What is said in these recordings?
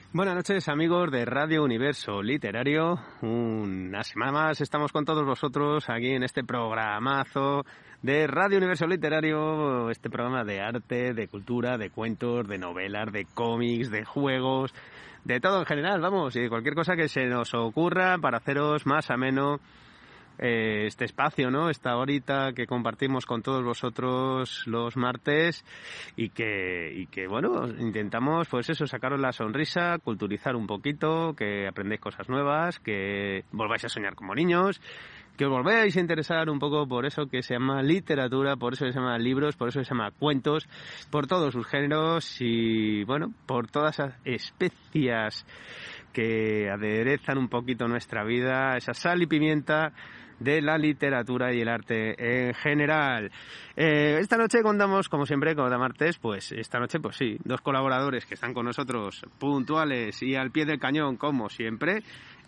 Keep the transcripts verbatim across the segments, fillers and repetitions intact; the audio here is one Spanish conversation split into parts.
Buenas noches, amigos de Radio Universo Literario. Una semana más estamos con todos vosotros aquí en este programazo de Radio Universo Literario, este programa de arte, de cultura, de cuentos, de novelas, de cómics, de juegos, de todo en general, vamos, y de cualquier cosa que se nos ocurra para haceros más ameno Eh, este espacio, ¿no? Esta horita que compartimos con todos vosotros los martes y que, y que bueno, intentamos pues eso, sacaros la sonrisa, culturizar un poquito, que aprendéis cosas nuevas, que volváis a soñar como niños, que os volváis a interesar un poco por eso que se llama literatura, por eso que se llama libros, por eso que se llama cuentos, por todos sus géneros y bueno, por todas esas especias que aderezan un poquito nuestra vida, esa sal y pimienta de la literatura y el arte en general. Eh, esta noche contamos, como siempre, con cada martes, pues esta noche, pues sí, dos colaboradores que están con nosotros puntuales y al pie del cañón, como siempre.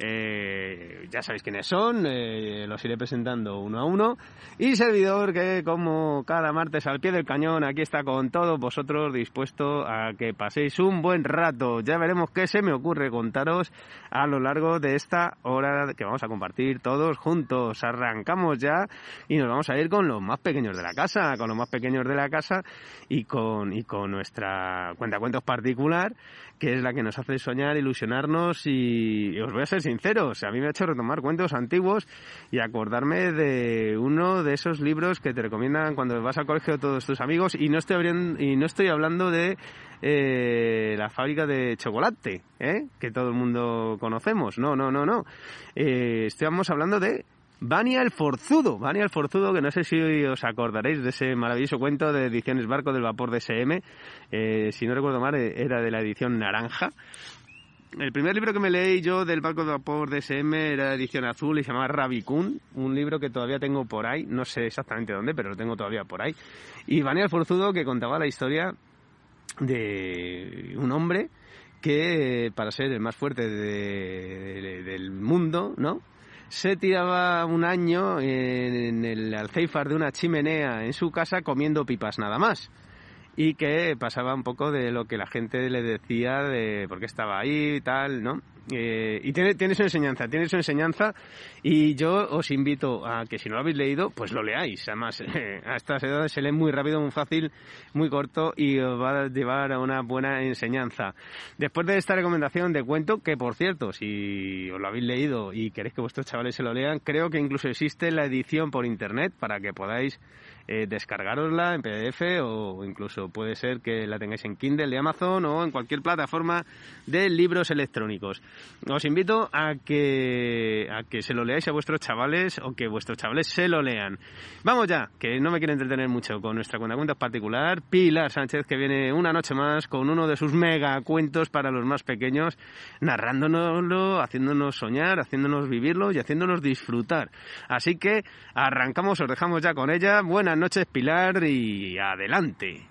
Eh, ya sabéis quiénes son, eh, los iré presentando uno a uno. Y servidor que, como cada martes al pie del cañón, aquí está con todos vosotros, dispuesto a que paséis un buen rato. Ya veremos qué se me ocurre contaros a lo largo de esta hora que vamos a compartir todos juntos. Arrancamos ya y nos vamos a ir con los más pequeños de la casa, con los más pequeños de la casa y con, y con nuestra cuentacuentos particular, que es la que nos hace soñar, ilusionarnos y, y os voy a ser sinceros, a mí me ha hecho retomar cuentos antiguos y acordarme de uno de esos libros que te recomiendan cuando vas al colegio todos tus amigos, y no estoy abriendo, y no estoy hablando de eh, la fábrica de chocolate, ¿eh? Que todo el mundo conocemos, no, no, no, no, eh, estamos hablando de Vania el Forzudo, Vania el Forzudo, que no sé si os acordaréis de ese maravilloso cuento de Ediciones Barco del Vapor de S M, eh, si no recuerdo mal era de la edición naranja. El primer libro que me leí yo del Barco del Vapor de S M era de edición azul y se llamaba Rabicún, un libro que todavía tengo por ahí, no sé exactamente dónde, pero lo tengo todavía por ahí. Y Vania el Forzudo, que contaba la historia de un hombre que, para ser el más fuerte de, de, del mundo, ¿no?, se tiraba un año en el alcéifar de una chimenea en su casa comiendo pipas nada más. Y que pasaba un poco de lo que la gente le decía de por qué estaba ahí y tal, ¿no? Eh, y tiene, tiene su enseñanza, tiene su enseñanza y yo os invito a que si no lo habéis leído, pues lo leáis. Además, eh, a estas edades se lee muy rápido, muy fácil, muy corto y os va a llevar a una buena enseñanza. Después de esta recomendación de cuento, que por cierto, si os lo habéis leído y queréis que vuestros chavales se lo lean, creo que incluso existe la edición por internet para que podáis Eh, descargarosla en P D F o incluso puede ser que la tengáis en Kindle de Amazon o en cualquier plataforma de libros electrónicos. Os invito a que a que se lo leáis a vuestros chavales o que vuestros chavales se lo lean. Vamos ya, que no me quiero entretener mucho con nuestra cuentacuentos particular, Pilar Sánchez, que viene una noche más con uno de sus mega cuentos para los más pequeños, narrándonoslo, haciéndonos soñar, haciéndonos vivirlo y haciéndonos disfrutar. Así que arrancamos, os dejamos ya con ella. Buenas noches, Pilar, y adelante.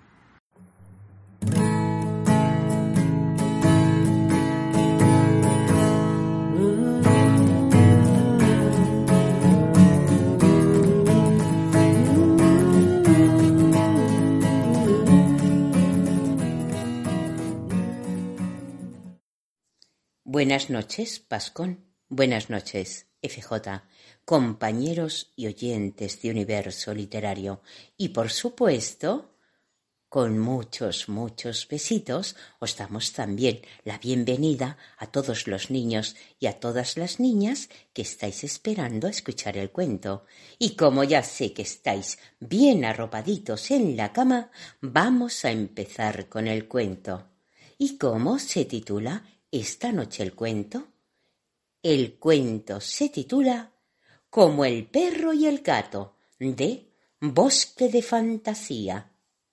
Buenas noches, Pascón. Buenas noches, F J, compañeros y oyentes de Universo Literario. Y por supuesto, con muchos, muchos besitos, os damos también la bienvenida a todos los niños y a todas las niñas que estáis esperando a escuchar el cuento. Y como ya sé que estáis bien arropaditos en la cama, vamos a empezar con el cuento. ¿Y cómo se titula esta noche el cuento? El cuento se titula Como el perro y el gato, de Bosque de Fantasía.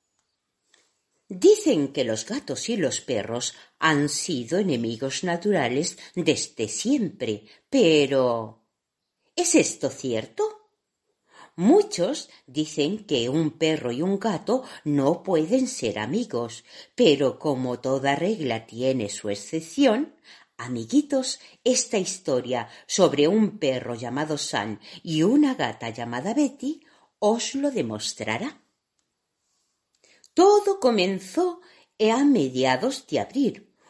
Dicen que los gatos y los perros han sido enemigos naturales desde siempre, pero ¿es esto cierto? Muchos dicen que un perro y un gato no pueden ser amigos, pero como toda regla tiene su excepción, amiguitos, esta historia sobre un perro llamado Sam y una gata llamada Betty os lo demostrará. Todo comenzó a mediados de abril.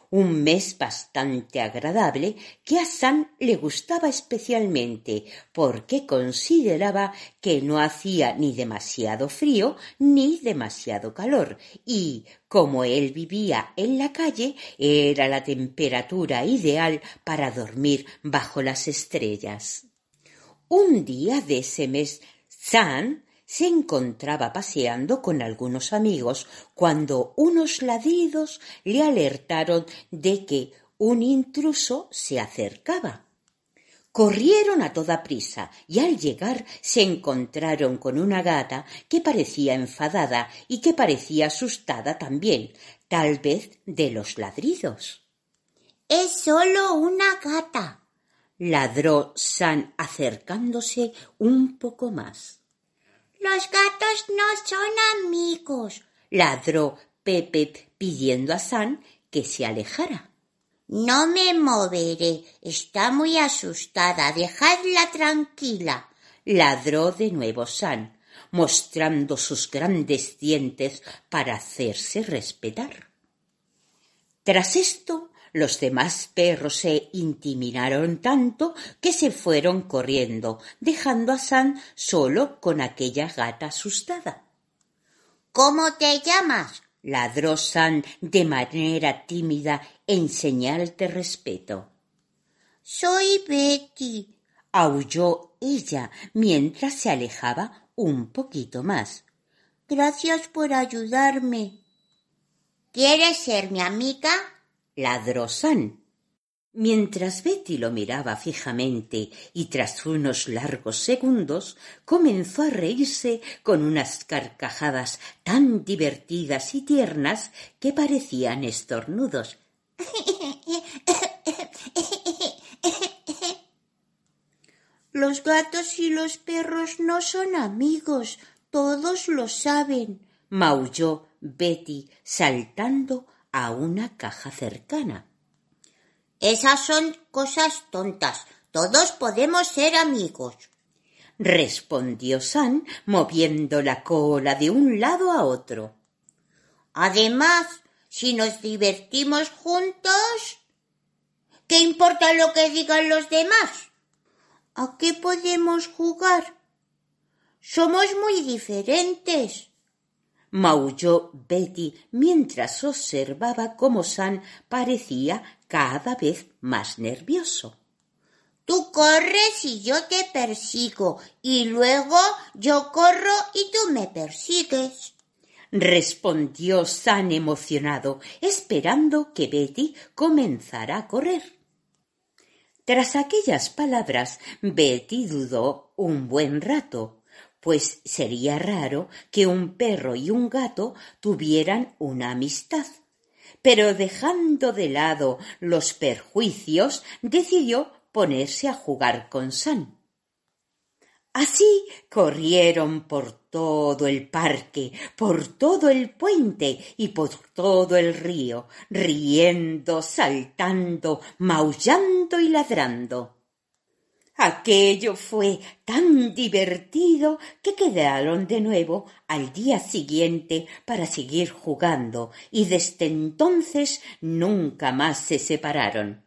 Un mes bastante agradable que a San le gustaba especialmente porque consideraba que no hacía ni demasiado frío ni demasiado calor y, como él vivía en la calle, era la temperatura ideal para dormir bajo las estrellas. Un día de ese mes, San se encontraba paseando con algunos amigos cuando unos ladridos le alertaron de que un intruso se acercaba. Corrieron a toda prisa y al llegar se encontraron con una gata que parecía enfadada y que parecía asustada también, tal vez de los ladridos. «Es solo una gata», ladró San acercándose un poco más. «Los gatos no son amigos», ladró Pepe pidiendo a San que se alejara. «No me moveré, está muy asustada, dejadla tranquila», ladró de nuevo San, mostrando sus grandes dientes para hacerse respetar. Tras esto, los demás perros se intimidaron tanto que se fueron corriendo, dejando a San solo con aquella gata asustada. «¿Cómo te llamas?», ladró San de manera tímida en señal de respeto. «Soy Betty», aulló ella mientras se alejaba un poquito más. «Gracias por ayudarme». «¿Quieres ser mi amiga?», ladró San. Mientras Betty lo miraba fijamente y tras unos largos segundos comenzó a reírse con unas carcajadas tan divertidas y tiernas que parecían estornudos. «Los gatos y los perros no son amigos, todos lo saben», maulló Betty saltando a una caja cercana. «Esas son cosas tontas. Todos podemos ser amigos», respondió San moviendo la cola de un lado a otro. «Además, si nos divertimos juntos, ¿qué importa lo que digan los demás? ¿A qué podemos jugar? Somos muy diferentes», maulló Betty mientras observaba cómo San parecía cada vez más nervioso. «Tú corres y yo te persigo, y luego yo corro y tú me persigues», respondió San emocionado, esperando que Betty comenzara a correr. Tras aquellas palabras, Betty dudó un buen rato, pues sería raro que un perro y un gato tuvieran una amistad. Pero dejando de lado los perjuicios, decidió ponerse a jugar con San. Así corrieron por todo el parque, por todo el puente y por todo el río, riendo, saltando, maullando y ladrando. Aquello fue tan divertido que quedaron de nuevo al día siguiente para seguir jugando y desde entonces nunca más se separaron.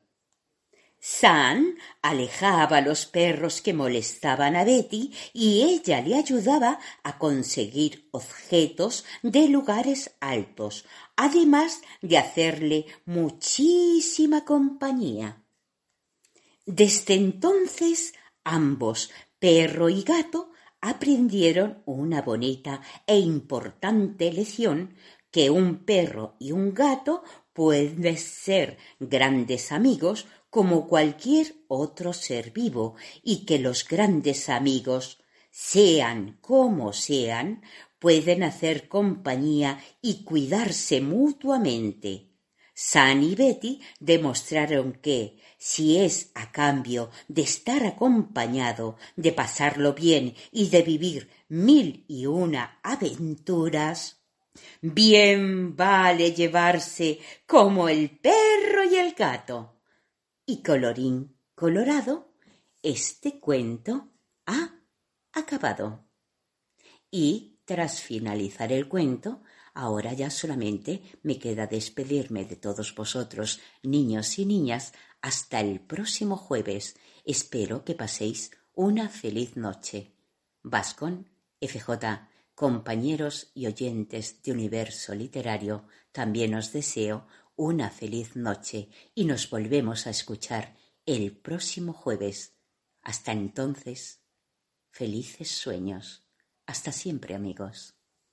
San alejaba a los perros que molestaban a Betty y ella le ayudaba a conseguir objetos de lugares altos, además de hacerle muchísima compañía. Desde entonces, ambos, perro y gato, aprendieron una bonita e importante lección que un perro y un gato pueden ser grandes amigos como cualquier otro ser vivo y que los grandes amigos, sean como sean, pueden hacer compañía y cuidarse mutuamente. San y Betty demostraron que, si es a cambio de estar acompañado, de pasarlo bien y de vivir mil y una aventuras, bien vale llevarse como el perro y el gato. Y colorín colorado, este cuento ha acabado. Y, tras finalizar el cuento, Ahora ya solamente me queda despedirme de todos vosotros, niños y niñas, hasta el próximo jueves. Espero que paséis una feliz noche. Vascón, F J, compañeros y oyentes de Universo Literario, también os deseo una feliz noche y nos volvemos a escuchar el próximo jueves. Hasta entonces, felices sueños. Hasta siempre, amigos.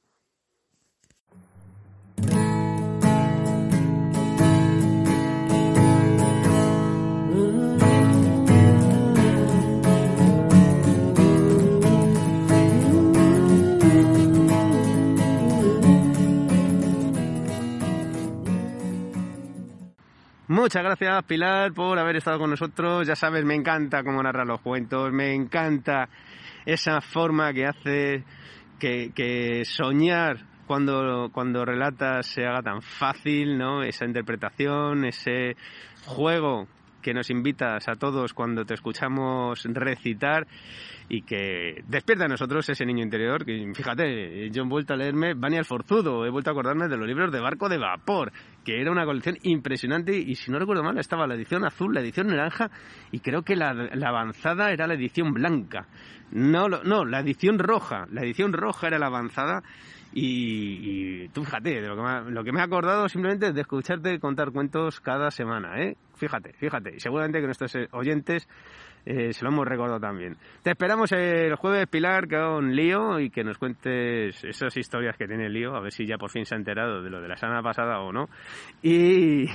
Muchas gracias, Pilar, por haber estado con nosotros. Ya sabes, me encanta cómo narras los cuentos, me encanta esa forma que hace que, que soñar cuando, cuando relatas se haga tan fácil, ¿no? Esa interpretación, ese juego que nos invitas a todos cuando te escuchamos recitar y que despierta en nosotros ese niño interior. Que, fíjate, yo he vuelto a leerme Vania el Forzudo, he vuelto a acordarme de los libros de Barco de Vapor, que era una colección impresionante y, si no recuerdo mal, estaba la edición azul, la edición naranja y creo que la, la avanzada era la edición blanca. No, no, la edición roja, la edición roja era la avanzada. Y, y tú fíjate, de lo que, me ha, lo que me he acordado simplemente de escucharte contar cuentos cada semana, ¿eh? Fíjate, fíjate. Y seguramente que nuestros oyentes eh, se lo hemos recordado también. Te esperamos el jueves, Pilar, que haga un lío y que nos cuentes esas historias que tiene el lío, a ver si ya por fin se ha enterado de lo de la semana pasada o no. Y,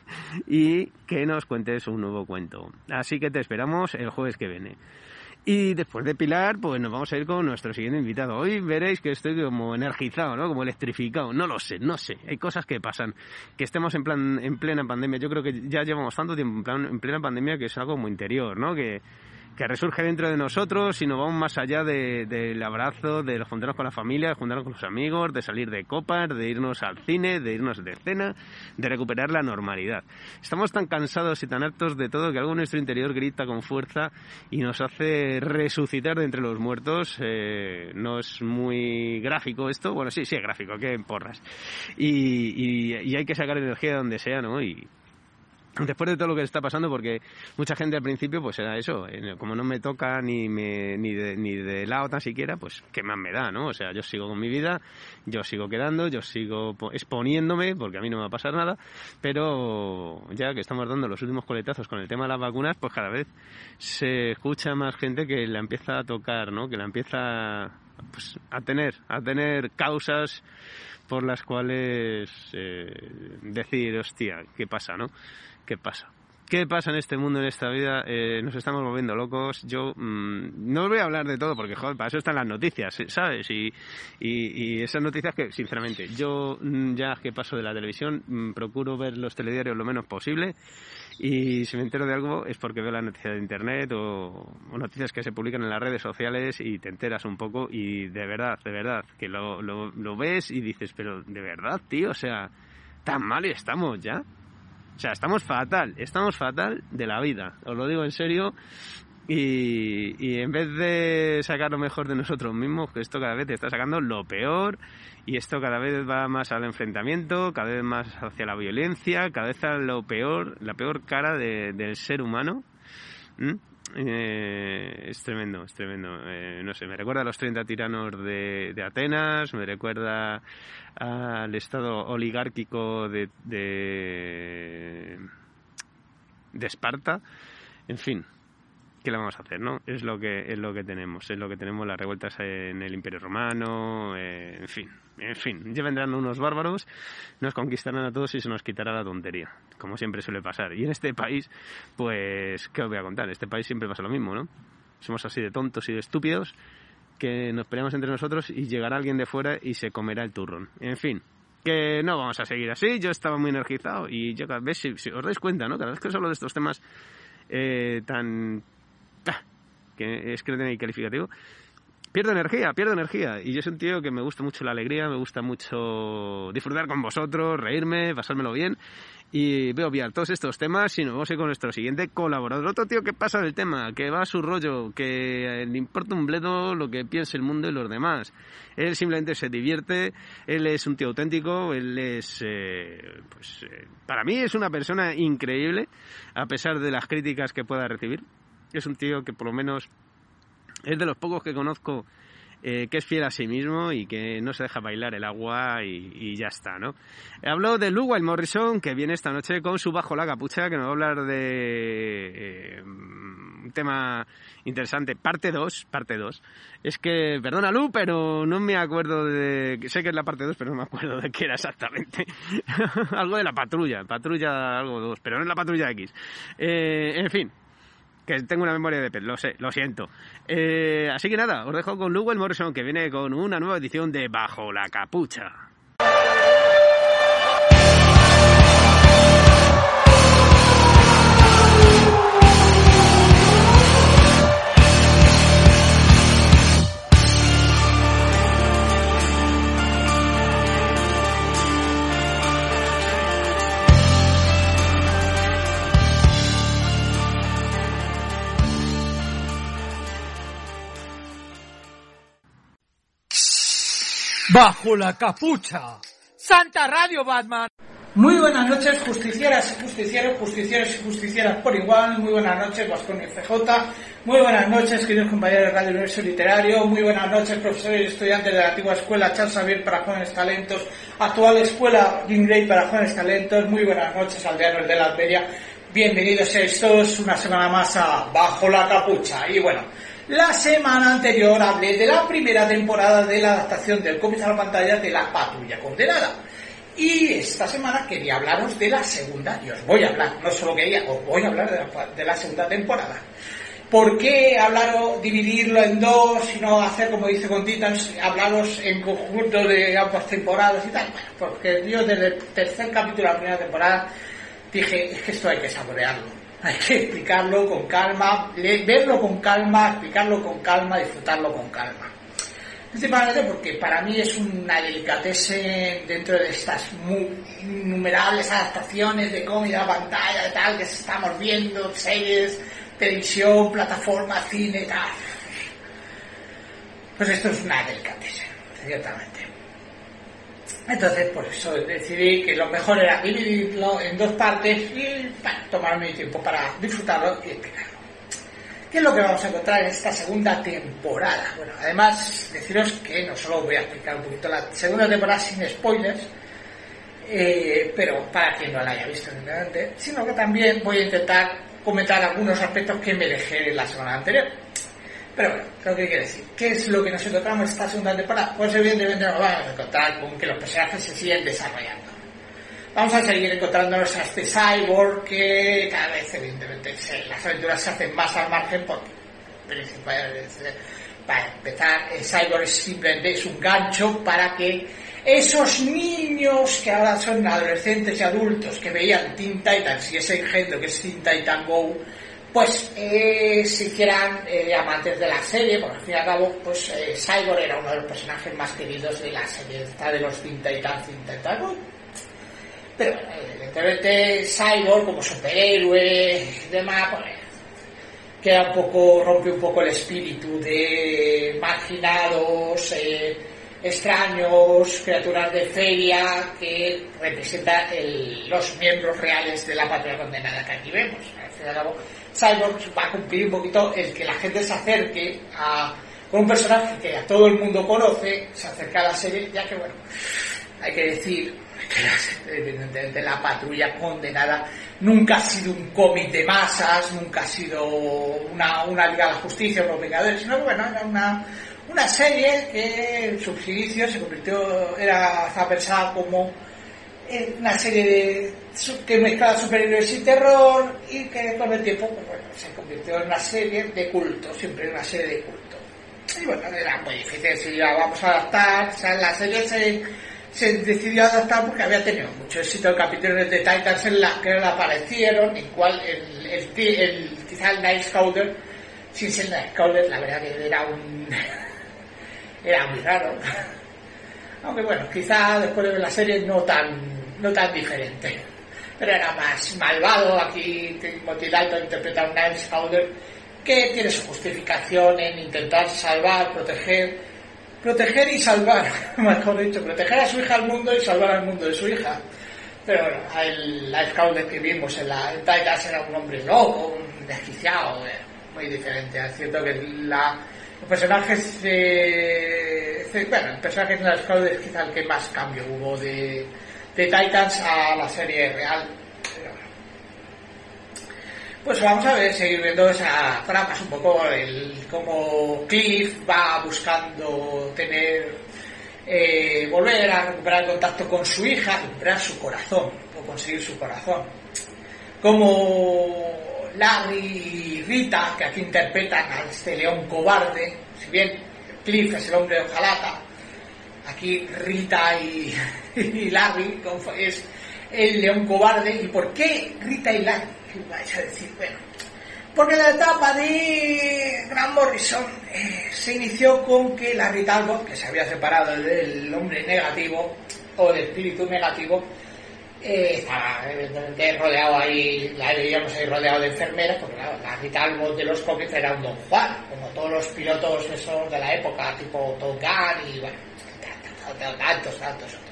y que nos cuentes un nuevo cuento. Así que te esperamos el jueves que viene. Y después de Pilar, pues nos vamos a ir con nuestro siguiente invitado. Hoy veréis que estoy como energizado, ¿no? Como electrificado. No lo sé, no sé. Hay cosas que pasan. Que estemos en plan en plena pandemia. Yo creo que ya llevamos tanto tiempo en, plan, en plena pandemia que es algo muy interior, ¿no? Que, que resurge dentro de nosotros y nos vamos más allá de, del abrazo, de juntarnos con la familia, de juntarnos con los amigos, de salir de copas, de irnos al cine, de irnos de cena, de recuperar la normalidad. Estamos tan cansados y tan hartos de todo que algo en nuestro interior grita con fuerza y nos hace resucitar de entre los muertos. Eh, no es muy gráfico esto, bueno, sí, sí es gráfico, que porras. Y, y, y hay que sacar energía de donde sea, ¿no? Y después de todo lo que está pasando, porque mucha gente al principio pues era eso, como no me toca ni me, ni de, ni de lado tan siquiera, pues qué más me da, ¿no? O sea, yo sigo con mi vida, yo sigo quedando, yo sigo exponiéndome, porque a mí no me va a pasar nada, pero ya que estamos dando los últimos coletazos con el tema de las vacunas, pues cada vez se escucha más gente que la empieza a tocar, ¿no? Que la empieza pues, a tener, a tener causas por las cuales eh, decir, hostia, ¿qué pasa, no? ¿Qué pasa? ¿Qué pasa en este mundo, en esta vida? Eh, nos estamos volviendo locos. Yo mmm, no os voy a hablar de todo porque, joder, para eso están las noticias, ¿sabes? Y, y, y esas noticias que, sinceramente, yo ya que paso de la televisión, mmm, procuro ver los telediarios lo menos posible. Y si me entero de algo es porque veo las noticias de internet o, o noticias que se publican en las redes sociales y te enteras un poco y de verdad, de verdad, que lo, lo, lo ves y dices, pero de verdad, tío, o sea, tan mal estamos ya. O sea, estamos fatal, estamos fatal de la vida, os lo digo en serio. Y, y en vez de sacar lo mejor de nosotros mismos, que esto cada vez te está sacando lo peor, y esto cada vez va más al enfrentamiento, cada vez más hacia la violencia, cada vez a lo peor, la peor cara de, del ser humano. ¿Mm? Eh, es tremendo, es tremendo. Eh, no sé, me recuerda a los treinta tiranos de, de Atenas, me recuerda al estado oligárquico de, de, de Esparta, en fin. ¿Qué le vamos a hacer, no? Es lo que es lo que tenemos, es lo que tenemos, las revueltas en el Imperio Romano, eh, en fin, en fin. Ya vendrán unos bárbaros, nos conquistarán a todos y se nos quitará la tontería, como siempre suele pasar. Y en este país, pues, ¿qué os voy a contar? En este país siempre pasa lo mismo, ¿no? Somos así de tontos y de estúpidos que nos peleamos entre nosotros y llegará alguien de fuera y se comerá el turrón. En fin, que no vamos a seguir así. Yo estaba muy energizado y yo cada vez, si, si os dais cuenta, ¿no? Cada vez que os hablo de estos temas eh, tan... que es que no tiene calificativo, pierdo energía, pierdo energía. Y yo soy un tío que me gusta mucho la alegría, me gusta mucho disfrutar con vosotros, reírme, pasármelo bien. Y voy a obviar todos estos temas y nos vamos a ir con nuestro siguiente colaborador. Otro tío que pasa del tema, que va a su rollo, que le importa un bledo lo que piense el mundo y los demás. Él simplemente se divierte, él es un tío auténtico, él es... Eh, pues eh, para mí es una persona increíble, a pesar de las críticas que pueda recibir. Es un tío que por lo menos es de los pocos que conozco Eh, que es fiel a sí mismo y que no se deja bailar el agua y, y ya está, ¿no? Hablo de Lou Wild Morrison, que viene esta noche con su Bajo la Capucha, que nos va a hablar de eh, un tema interesante, parte dos, parte dos. Es que, perdona Lou, pero no me acuerdo de... Sé que es la parte dos, pero no me acuerdo de qué era exactamente. Algo de la patrulla, patrulla algo dos, pero no es la patrulla X. Eh, en fin. Que tengo una memoria de pez, lo sé, lo siento. Eh, así que nada, os dejo con Lou Wild Morrison, que viene con una nueva edición de Bajo la Capucha. Bajo la Capucha, Santa Radio Batman. Muy buenas noches, justicieras y justicieros, justicieros y justicieras por igual. Muy buenas noches, Vascón y F J. Muy buenas noches, queridos compañeros de Radio Universo Literario. Muy buenas noches, profesores y estudiantes de la antigua escuela Charles Xavier para jóvenes talentos, actual escuela Jean Grey para jóvenes talentos. Muy buenas noches, aldeanos de la Alberia. Bienvenidos seáis todos una semana más a Bajo la Capucha. Y bueno, la semana anterior hablé de la primera temporada de la adaptación del cómic a la pantalla de La Patrulla Condenada. Y esta semana quería hablaros de la segunda, y os voy a hablar, no solo quería, os voy a hablar de la, de la segunda temporada. ¿Por qué hablaros, dividirlo en dos y no hacer como dice con Titans, hablaros en conjunto de ambas temporadas y tal? Bueno, porque yo desde el tercer capítulo de la primera temporada dije, es que esto hay que saborearlo. Hay que explicarlo con calma, verlo con calma, explicarlo con calma, disfrutarlo con calma. Principalmente porque para mí es una delicatese dentro de estas muy innumerables adaptaciones de cómic a pantalla, de tal, que estamos viendo, series, televisión, plataforma, cine, tal. Pues esto es una delicatese, ciertamente. Entonces, por eso decidí que lo mejor era dividirlo en dos partes y bueno, tomarme mi tiempo para disfrutarlo y explicarlo. ¿Qué es lo que vamos a encontrar en esta segunda temporada? Bueno, además, deciros que no solo voy a explicar un poquito la segunda temporada sin spoilers, eh, pero para quien no la haya visto simplemente, sino que también voy a intentar comentar algunos aspectos que me dejé en la semana anterior. Pero bueno, ¿qué quiere decir? ¿Qué es lo que nos encontramos en esta segunda temporada? Pues evidentemente nos vamos a encontrar con que los personajes se siguen desarrollando. Vamos a seguir encontrándonos a este Cyborg que cada vez evidentemente se, las aventuras se hacen más al margen porque para empezar el Cyborg es simplemente es un gancho para que esos niños que ahora son adolescentes y adultos que veían Teen Titans y ese engendro que es Teen Titan Go, pues eh, se hicieran eh, amantes de la serie, porque al fin y al cabo pues eh, Cyborg era uno de los personajes más queridos de la serie esta de los Teen Titans, Teen Titan Go. Pero bueno, evidentemente Cyborg como superhéroe y demás, pues queda un poco, rompe un poco el espíritu de marginados, eh, extraños, criaturas de feria que representan el, los miembros reales de la Patrulla Condenada que aquí vemos. Al fin y al cabo, Cyborg va a cumplir un poquito el que la gente se acerque a, con un personaje que a todo el mundo conoce, se acerca a la serie, ya que bueno, hay que decir que evidentemente la Patrulla Condenada nunca ha sido un cómic de masas, nunca ha sido una, una Liga de la Justicia o los Vengadores, sino que bueno, era una, una serie que en sus inicios se convirtió, era estaba pensada como una serie de, que mezclaba superhéroes y terror y que con el tiempo pues bueno, se convirtió en una serie de culto, siempre en una serie de culto. Y bueno, era muy difícil si la vamos a adaptar, o sea, la serie se se decidió adaptar porque había tenido mucho éxito el capítulo de Titans en la que aparecieron, en cual el, el, el, quizá el Nightcrawler, sin ser Nightcrawler, la verdad que era un era muy raro. Aunque bueno, quizá después de ver la serie no tan, no tan diferente. Pero era más malvado. Aquí Timothy Dalton interpreta a un Niles Caulder que tiene su justificación en intentar salvar, proteger, proteger y salvar, mejor dicho, proteger a su hija al mundo y salvar al mundo de su hija. Pero bueno, el Niles Caulder que vimos en la en Titans era un hombre loco, un desquiciado, eh, muy diferente. Es cierto que la, los personajes, eh, bueno, el personaje de Niles Caulder es quizá el que más cambio hubo de, de Titans a la serie real. Pues vamos a ver, seguir viendo esa trama, un poco el cómo Cliff va buscando tener, eh, volver a recuperar el contacto con su hija, recuperar su corazón, o conseguir su corazón. Como Larry y Rita, que aquí interpretan a este león cobarde, si bien Cliff es el hombre de hojalata, aquí Rita y, y Larry es el león cobarde. ¿Y por qué Rita y Larry? ¿Qué vais a decir? Bueno, porque la etapa de Grant Morrison eh, se inició con que Larry Talbot, que se había separado del hombre negativo o del espíritu negativo, eh, estaba evidentemente rodeado ahí, la veíamos ahí rodeado de enfermeras, porque claro, Larry Talbot de los cómics era un Don Juan, como todos los pilotos esos de la época, tipo Top Gun y bueno, tantos, tantos otros.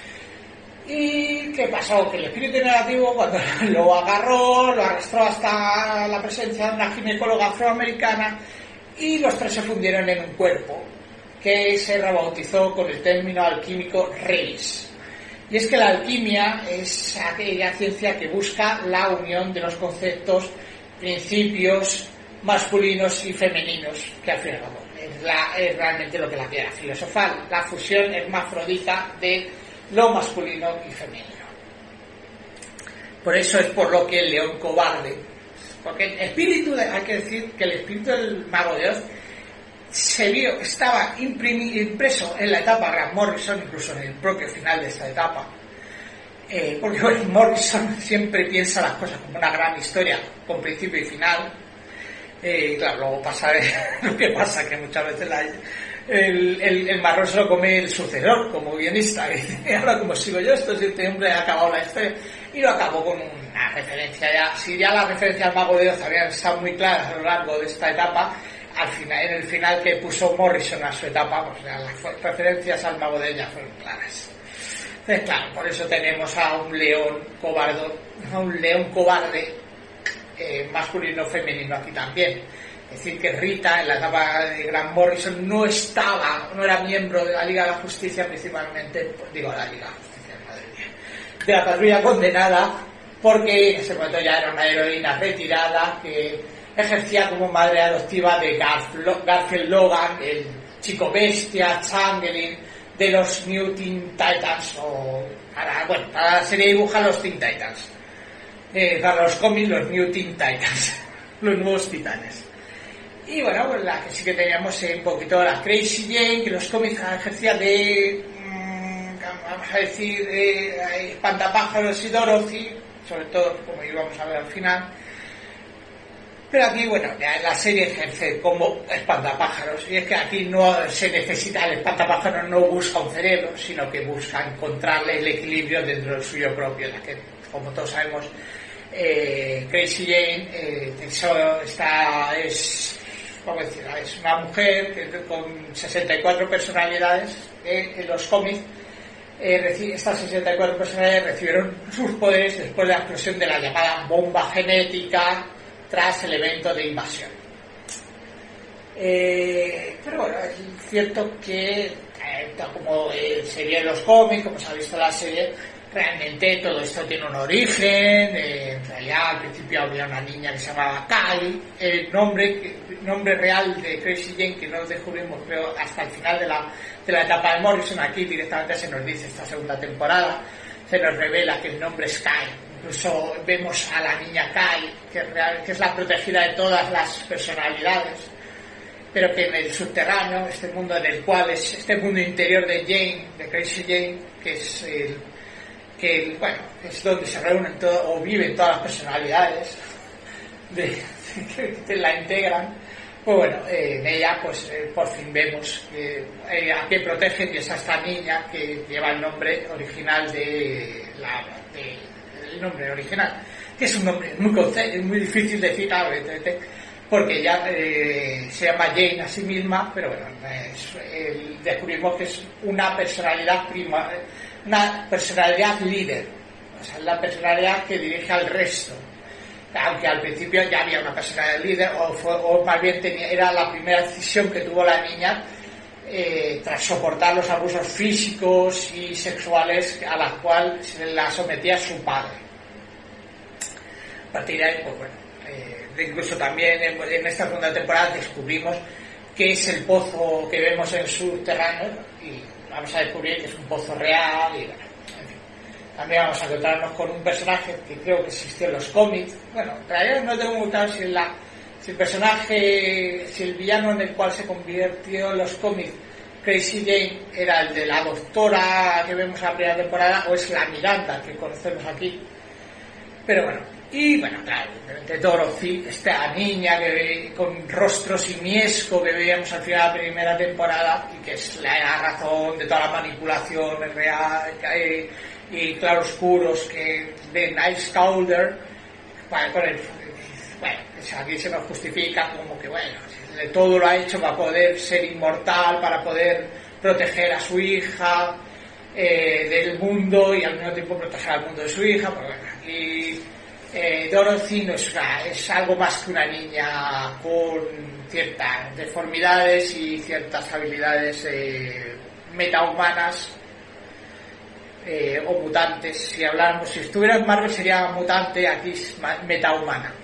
¿Y qué pasó? Que el espíritu negativo, cuando lo agarró, lo arrastró hasta la presencia de una ginecóloga afroamericana y los tres se fundieron en un cuerpo que se rebautizó con el término alquímico Reis. Y es que la alquimia es aquella ciencia que busca la unión de los conceptos, principios masculinos y femeninos, que al fin y al cabo es, la, es realmente lo que la piedra filosofal, la fusión hermafrodita de lo masculino y femenino. Por eso es por lo que el león cobarde, porque el espíritu, de, hay que decir que el espíritu del Mago de Oz se vio, estaba imprimi, impreso en la etapa Grant Morrison, incluso en el propio final de esta etapa, eh, porque bueno, Morrison siempre piensa las cosas como una gran historia con principio y final. Eh, claro, luego pasa eh, lo que pasa, que muchas veces la El, el, el marrón se lo come el sucedor como guionista, y ahora como sigo yo esto, si este hombre ha acabado la historia, y lo acabó con una referencia. Ya, si ya las referencias al Mago de Oz habían estado muy claras a lo largo de esta etapa, al final, en el final que puso Morrison a su etapa, pues ya las referencias al Mago de Oz ya fueron claras. Entonces claro, por eso tenemos a un león cobardo, a un león cobarde eh, masculino femenino aquí también. Es decir, que Rita, en la etapa de Grant Morrison, no estaba, no era miembro de la Liga de la Justicia, principalmente, pues, digo, la Liga de la Justicia, madre mía, de la Patrulla Condenada, porque en ese momento ya era una heroína retirada que ejercía como madre adoptiva de Garf, Garfield Logan, el chico bestia, Changeling, de los New Teen Titans, o para, bueno, para la serie dibuja los Teen Titans, eh, para los cómics los New Teen Titans, los nuevos titanes. Y bueno, pues la que sí que teníamos eh, un poquito la Crazy Jane, que los cómics ejercía de, mmm, vamos a decir, de espantapájaros y Dorothy, sobre todo como íbamos a ver al final. Pero aquí, bueno, ya la serie ejerce como espantapájaros, y es que aquí no se necesita, el espantapájaro no busca un cerebro, sino que busca encontrarle el equilibrio dentro del suyo propio, en la que, como todos sabemos, eh, Crazy Jane eh, está, es... ¿Cómo decir? Es una mujer que, con sesenta y cuatro personalidades eh, en los cómics. Eh, estas sesenta y cuatro personalidades recibieron sus poderes después de la explosión de la llamada bomba genética tras el evento de invasión. Eh, pero bueno, es cierto que eh, como eh, se vio en los cómics, como se ha visto en la serie, realmente todo esto tiene un origen. Eh, en realidad al principio había una niña que se llamaba Kai, el nombre nombre real de Crazy Jane que no descubrimos creo hasta el final de la, de la etapa de Morrison. Aquí directamente se nos dice, esta segunda temporada se nos revela que el nombre es Kai. Incluso vemos a la niña Kai, que es, real, que es la protegida de todas las personalidades, pero que en el subterráneo, este mundo en el cual es este mundo interior de Jane, de Crazy Jane, que es el que, bueno, es donde se reúnen todo, o viven todas las personalidades de, que, que la integran, Pues bueno, eh, en ella pues eh, por fin vemos eh, eh, a qué protegen, y es a esta niña que lleva el nombre original de la de, el nombre original, que es un nombre muy conce- muy difícil de citar, evidentemente, porque ella eh, se llama Jane a sí misma, pero bueno, es, eh, descubrimos que es una personalidad prima, una personalidad líder, o sea, la personalidad que dirige al resto. Aunque al principio ya había una personalidad líder, o, fue, o más bien tenía, era la primera decisión que tuvo la niña eh, tras soportar los abusos físicos y sexuales a las cuales se la sometía su padre. A partir de ahí, pues bueno, eh, incluso también en, en esta segunda temporada descubrimos qué es el pozo que vemos en subterráneo, y vamos a descubrir que es un pozo real, y bueno. También vamos a encontrarnos con un personaje que creo que existió en los cómics. Bueno, en realidad no tengo muy claro si, la, si el personaje, si el villano en el cual se convirtió en los cómics Crazy Jane era el de la doctora que vemos en la primera temporada, o es la Miranda que conocemos aquí. Pero bueno, y bueno, claro, evidentemente Dorothy, esta niña que ve, con rostro simiesco que veíamos al final de la primera temporada, y que es la razón de toda la manipulación real, que y claroscuros que de Nice Calder, bueno, con el, bueno, aquí se nos justifica como que bueno, todo lo ha hecho para poder ser inmortal, para poder proteger a su hija eh, del mundo, y al mismo tiempo proteger al mundo de su hija, pues bueno, y eh, Dorothy no es, una, es algo más que una niña con ciertas deformidades y ciertas habilidades eh, metahumanas. Eh, o mutantes. Si habláramos, si estuviera en Marvel sería mutante, aquí es metahumana.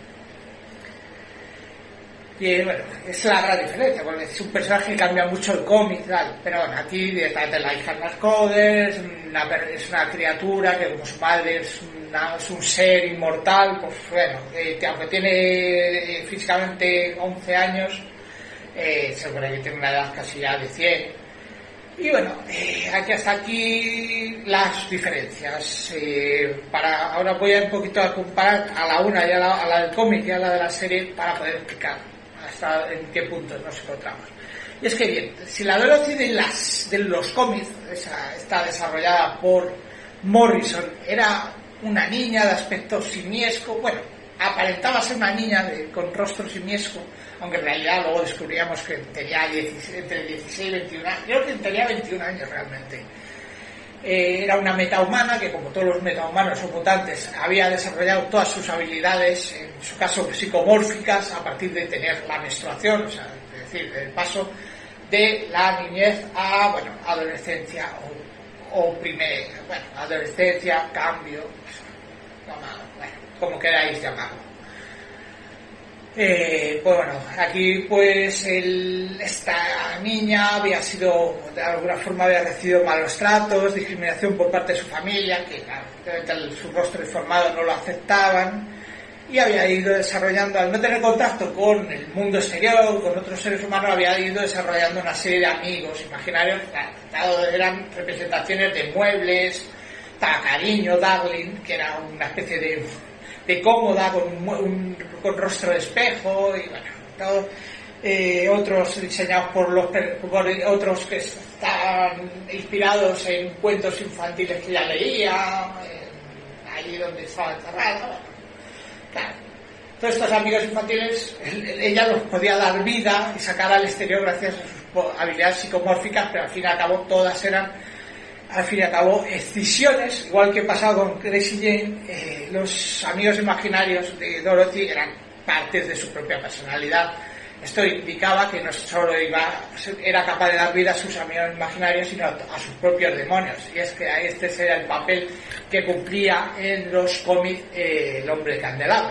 Y eh, bueno, es la gran diferencia, porque es un personaje que cambia mucho el cómic, tal, pero bueno, aquí directamente la hija es Coder, es una, es una criatura que como su madre es, una, es un ser inmortal, pues bueno, eh, aunque tiene eh, físicamente once años, eh, se supone que tiene una edad casi ya de cien. Y bueno, eh, aquí hasta aquí las diferencias. Eh, para ahora voy a un poquito a comparar a la una y a la, a la del cómic y a la de la serie para poder explicar hasta en qué punto nos encontramos. Y es que bien, si la Dorothy de, las, de los cómics, esa, está desarrollada por Morrison, era una niña de aspecto simiesco, bueno, aparentaba ser una niña de, con rostro simiesco, aunque en realidad luego descubríamos que tenía dieciséis, entre dieciséis y veintiún años, creo que tenía veintiún años realmente. Eh, era una metahumana que, como todos los metahumanos o mutantes, había desarrollado todas sus habilidades, en su caso psicomórficas, a partir de tener la menstruación, o sea, es decir, el paso de la niñez a, bueno, adolescencia o, o primer, bueno, adolescencia, cambio, bueno, como queráis llamarlo. Eh, pues bueno, aquí pues el, esta niña había sido, de alguna forma había recibido malos tratos, discriminación por parte de su familia, que claro, su rostro deformado no lo aceptaban, y había ido desarrollando, al no tener contacto con el mundo exterior, con otros seres humanos, había ido desarrollando una serie de amigos imaginarios, claro, eran representaciones de muebles, estaba Cariño, Darling, que era una especie de... de cómoda, con un, un con rostro de espejo, y bueno, todo, eh, otros diseñados por los por otros que estaban inspirados en cuentos infantiles que ella leía, eh, allí donde estaba encerrada, bueno, claro. Todos estos amigos infantiles, ella los podía dar vida y sacar al exterior gracias a sus habilidades psicomórficas, pero al fin y al cabo todas eran, al fin y al cabo, escisiones, igual que pasaba con Crazy Jane. Eh, los amigos imaginarios de Dorothy eran partes de su propia personalidad. Esto indicaba que no solo iba, era capaz de dar vida a sus amigos imaginarios, sino a sus propios demonios. Y es que este era el papel que cumplía en los cómics eh, el hombre candelabro.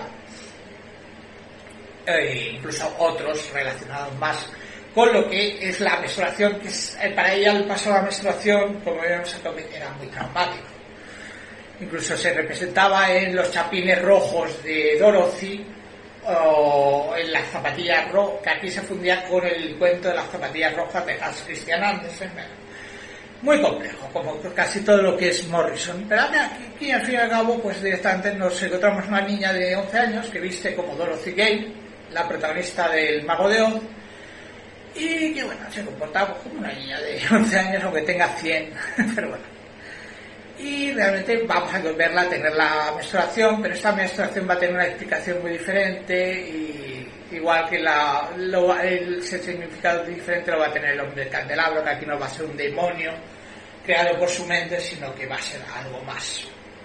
E incluso otros relacionados más con lo que es la menstruación, que es, para ella el paso a la menstruación, como vemos en el cómic, era muy traumático. Incluso se representaba en los chapines rojos de Dorothy, o en las zapatillas rojas, que aquí se fundía con el cuento de las zapatillas rojas de Hans Christian Andersen. Muy complejo, como casi todo lo que es Morrison. Pero aquí, aquí al fin y al cabo, pues directamente nos encontramos una niña de once años que viste como Dorothy Gale, la protagonista del Mago de Oz, y que bueno, se comportaba como una niña de once años, aunque tenga cien, pero bueno. Y realmente vamos a verla a tener la menstruación, pero esta menstruación va a tener una explicación muy diferente, y igual que la, lo, el, el significado diferente lo va a tener el hombre del candelabro, que aquí no va a ser un demonio creado por su mente, sino que va a ser algo más.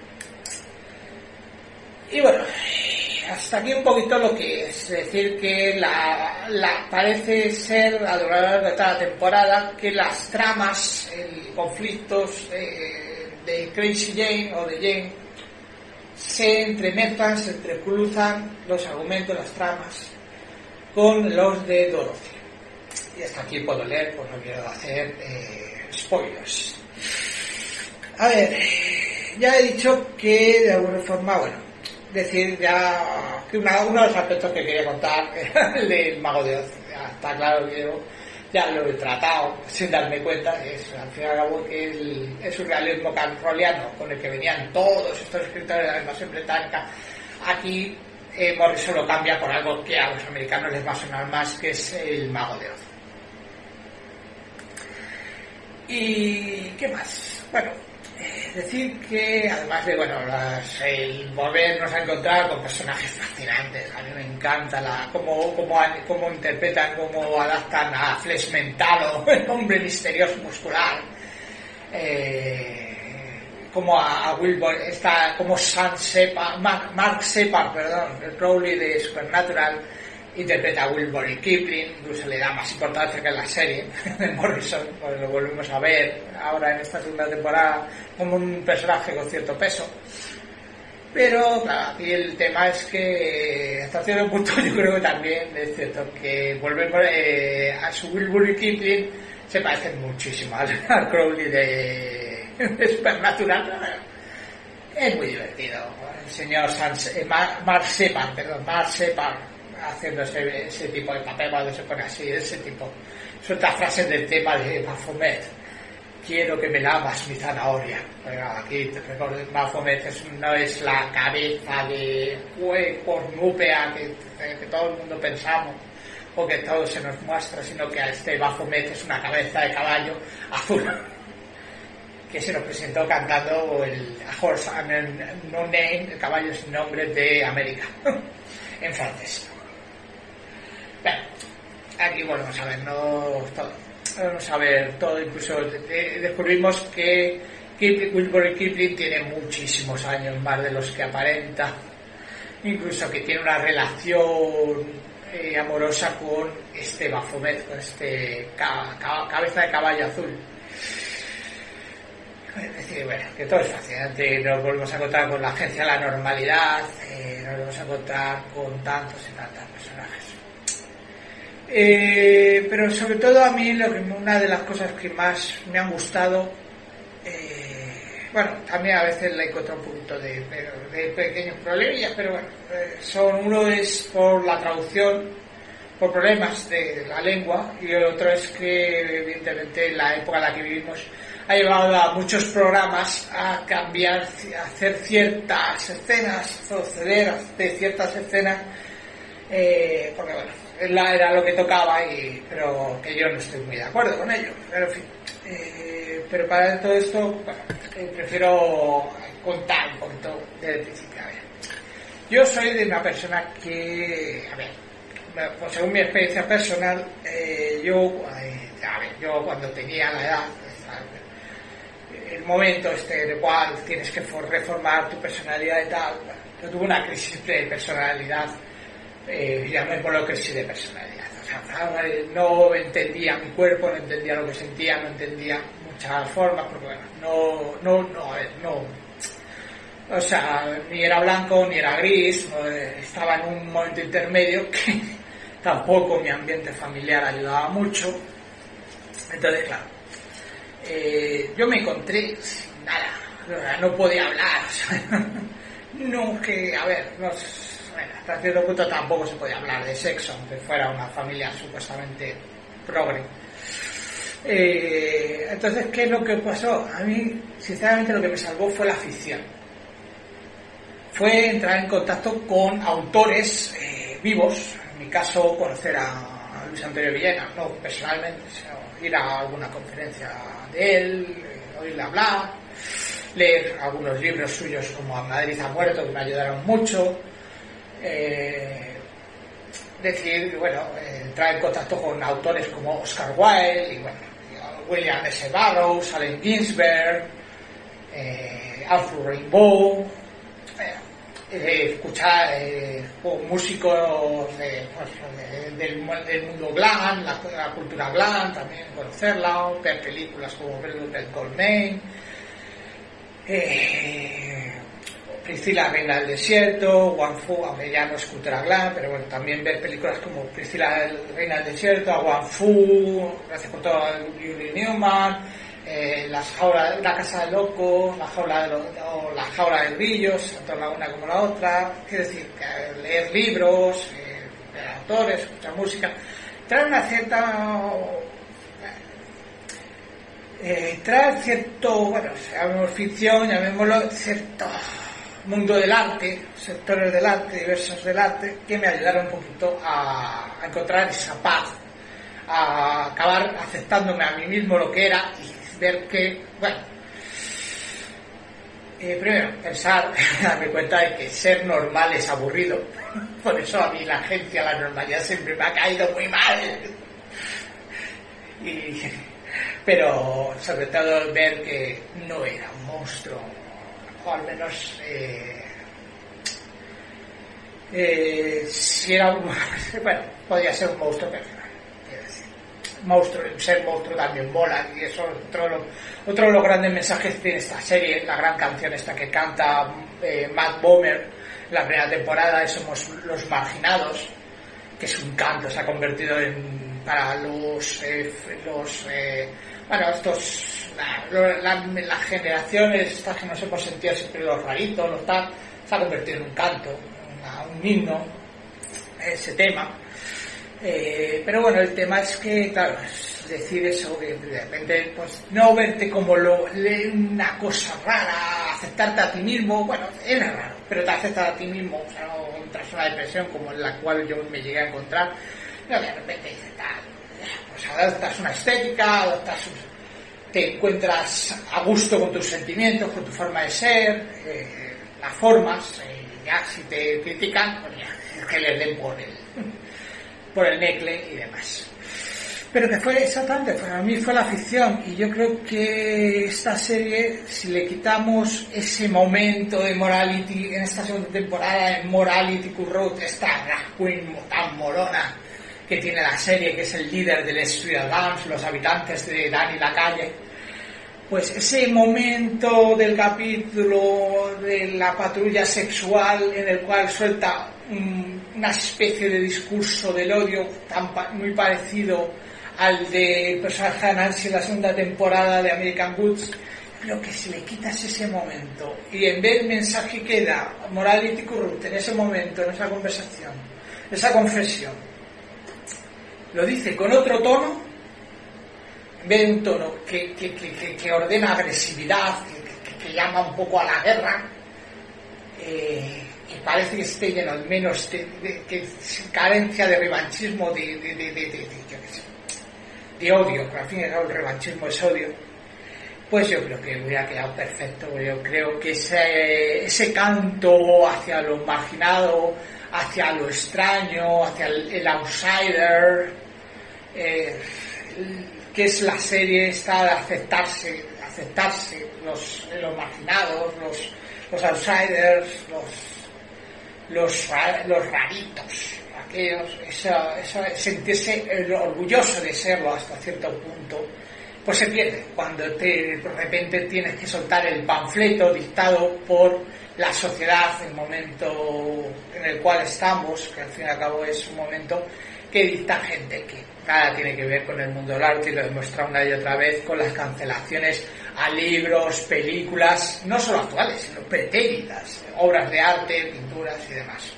Y bueno, hasta aquí un poquito lo que es decir, que la, la parece ser a lo largo de toda la temporada que las tramas, el, conflictos eh, de Crazy Jane o de Jane se entremezclan, se entrecruzan los argumentos, las tramas con los de Dorothy. Y hasta aquí puedo leer, pues no quiero hacer eh, spoilers. A ver, ya he dicho que de alguna forma, bueno, decir ya que una, uno de los aspectos que quería contar era el del Mago de Oz. Ya está claro que yo ya lo he tratado sin darme cuenta, es al fin y al cabo que el, es un realismo canroliano con el que venían todos estos escritores de la invasión británica. Aquí eh, Morrison lo cambia por algo que a los americanos les va a sonar más, que es el Mago de Oz. ¿Y qué más? Bueno, eh, decir que además de, bueno, las, el volvernos a encontrar con personajes fascinantes, a mí me encanta la cómo, cómo, cómo interpretan, cómo adaptan a Flesh Mentalo, el hombre misterioso muscular, eh, como a, a Wilbur, está como Sam Shepard, Mark, Mark Shepard, perdón, el Crowley de Supernatural, interpreta a Wilbur y Kipling, incluso le da más importancia que en la serie de Morrison, pues lo volvemos a ver ahora en esta segunda temporada como un personaje con cierto peso. Pero claro, aquí el tema es que hasta cierto punto yo creo que también es cierto que volvemos eh, a su Wilbur y Kipling se parecen muchísimo al, al Crowley de, de Supernatural. Es muy divertido el señor Sans, eh, Mark Shepard, perdón, Mark Shepard haciendo ese, ese tipo de papel cuando se pone así, ese tipo. Suelta frases del tema de Baphomet. Quiero que me lavas mi zanahoria. Bueno, aquí te recuerdo, Baphomet es, no es la cabeza de cornúpea que, que todo el mundo pensamos o que todo se nos muestra, sino que este Baphomet es una cabeza de caballo azul que se nos presentó cantando el Horse No Name, el caballo sin nombre de América, en francés. Bueno, aquí volvemos a ver no todo, vamos a ver todo, incluso de, de, descubrimos que Kipling, Wilbur Kipling tiene muchísimos años más de los que aparenta, incluso que tiene una relación eh, amorosa con este Baphomet, con este ca, ca, cabeza de caballo azul. Es decir, bueno, que todo es fascinante, nos volvemos a encontrar con la agencia de la normalidad, eh, nos volvemos a encontrar con tantos y tantos personajes. Eh, pero sobre todo a mí lo que, una de las cosas que más me han gustado, eh, bueno, también a veces le encuentro un poquito de, de pequeños problemillas, pero bueno, eh, son, uno es por la traducción, por problemas de la lengua, y el otro es que evidentemente la época en la que vivimos ha llevado a muchos programas a cambiar, a hacer ciertas escenas, proceder de ciertas escenas, eh, porque bueno, era lo que tocaba, y, pero que yo no estoy muy de acuerdo con ello. Pero en fin, eh, pero para todo esto, bueno, eh, prefiero contar un poquito desde el principio. A ver, yo soy de una persona que, a ver, pues según mi experiencia personal, eh, yo, eh, a ver, yo cuando tenía la edad, el momento este en el cual tienes que reformar tu personalidad y tal, bueno, yo tuve una crisis de personalidad. Eh, llamémoslo crisis de personalidad, o sea, no entendía mi cuerpo, no entendía lo que sentía, no entendía muchas formas, porque bueno, no, no, no, a ver, no, o sea, ni era blanco ni era gris, no, estaba en un momento intermedio que tampoco mi ambiente familiar ayudaba mucho. Entonces claro, eh, yo me encontré sin nada, no podía hablar, o sea, no, que a ver, no, bueno, hasta cierto punto tampoco se podía hablar de sexo, aunque fuera una familia supuestamente progre. Eh, entonces, ¿qué es lo que pasó? A mí, sinceramente, lo que me salvó fue la ficción. Fue entrar en contacto con autores eh, vivos, en mi caso, conocer a Luis Antonio Villena, no personalmente, sino ir a alguna conferencia de él, oírle hablar, leer algunos libros suyos como A Madrid ha muerto, que me ayudaron mucho, eh, decir, bueno, eh, entrar en contacto con autores como Oscar Wilde y bueno, William S. Burroughs, Allen Ginsberg, eh, Arthur Rimbaud, eh, eh, escuchar eh, músicos de, pues, de, del, del mundo glam, la, la cultura glam, también conocerla, ver películas como Velvet Goldmine, eh, Priscila Reina del Desierto, Wang Fu, aunque ya no es cultura glam, pero bueno, también ver películas como Priscila Reina del Desierto, a Wang Fu, Gracias por todo, Yuri Newman, eh, las jaulas, La Casa de Locos, la jaula de los, o la jaula de grillos, tanto la una como la otra. Quiero decir, leer libros, eh, ver autores, escuchar música, trae una cierta eh, trae cierto, bueno, llamemos ficción, llamémoslo cierto mundo del arte, sectores del arte, diversos del arte, que me ayudaron un poquito a, a encontrar esa paz, a acabar aceptándome a mí mismo lo que era y ver que, bueno, eh, primero pensar, darme cuenta de que ser normal es aburrido. Por eso a mí la agencia, la normalidad siempre me ha caído muy mal. Y, pero sobre todo ver que no era un monstruo, o al menos eh, eh, si era un, bueno, podía ser un monstruo personal, quiero decir, monstruo, ser monstruo también mola, y eso es otro, lo, otro de los grandes mensajes que tiene esta serie, la gran canción esta que canta eh, Matt Bomer en la primera temporada de Somos los Marginados, que es un canto, se ha convertido en para los eh, los eh, bueno, estos la, la, las generaciones estas que nos hemos sentido siempre los raritos, los tal, se ha convertido en un canto, una, un himno, ese tema. Eh, pero bueno, el tema es que, claro, es decir eso, que de repente, pues no verte como lo, una cosa rara, aceptarte a ti mismo, bueno, era raro, pero te aceptas a ti mismo, o sea, no entras en una depresión como en la cual yo me llegué a encontrar, no, de repente dices, tal, pues adoptas una estética, adoptas un, te encuentras a gusto con tus sentimientos, con tu forma de ser, eh, las formas, eh, ya si te critican, pues ya, que les den por el, por el necle y demás. Pero que fue exactamente, para mí fue la ficción, y yo creo que esta serie, si le quitamos ese momento de morality, en esta segunda temporada, en Morality Currot, esta drag queen tan morona que tiene la serie, que es el líder del Street Dance, los habitantes de Dani la calle, pues ese momento del capítulo de la patrulla sexual en el cual suelta un, una especie de discurso del odio tan, muy parecido al del personaje de Nancy en la segunda temporada de American Gods, creo que si le quitas ese momento y en vez del mensaje que da Morality Corrupt en ese momento, en esa conversación, esa confesión, lo dice con otro tono, en vez de un tono que, que, que, que ordena agresividad, que, que, que llama un poco a la guerra, eh, que parece que esté lleno al menos de, de, de, de carencia de revanchismo, de, de, de, de, de, de, de odio, que al fin y al cabo el revanchismo es odio, pues yo creo que hubiera quedado perfecto. Yo creo que ese, ese canto hacia lo marginado, hacia lo extraño, hacia el, el outsider, eh, que es la serie esta de aceptarse, aceptarse los, los marginados, los, los outsiders, los, los, los raritos, aquellos, esa, esa, sentirse orgulloso de serlo hasta cierto punto, pues se pierde cuando te, de repente tienes que soltar el panfleto dictado por la sociedad, el momento en el cual estamos, que al fin y al cabo es un momento que dicta gente que nada tiene que ver con el mundo del arte, y lo demuestra una y otra vez con las cancelaciones a libros, películas, no solo actuales, sino pretéritas, obras de arte, pinturas y demás.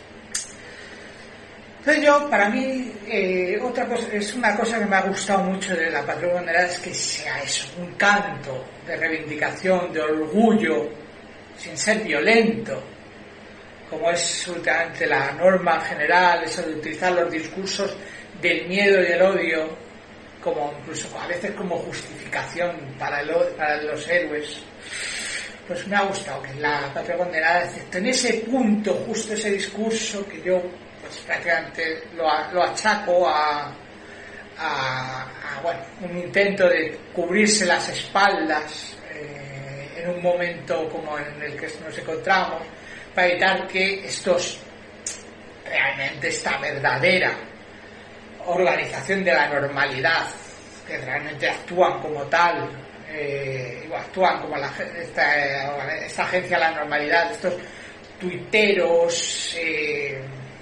Entonces yo, para mí, eh, otra cosa, es una cosa que me ha gustado mucho de la Patrulla Bandera, es que sea eso, un canto de reivindicación, de orgullo, sin ser violento, como es últimamente la norma general, eso de utilizar los discursos del miedo y el odio, como incluso a veces como justificación para, el, para los héroes, pues me ha gustado que la Patria Condenada, excepto en ese punto, justo ese discurso que yo pues prácticamente lo, lo achaco a, a, a bueno, un intento de cubrirse las espaldas eh, en un momento como en el que nos encontramos, para evitar que estos, realmente esta verdadera organización de la normalidad, que realmente actúan como tal, eh, actúan como la, esta, esta agencia de la normalidad, estos tuiteros, eh,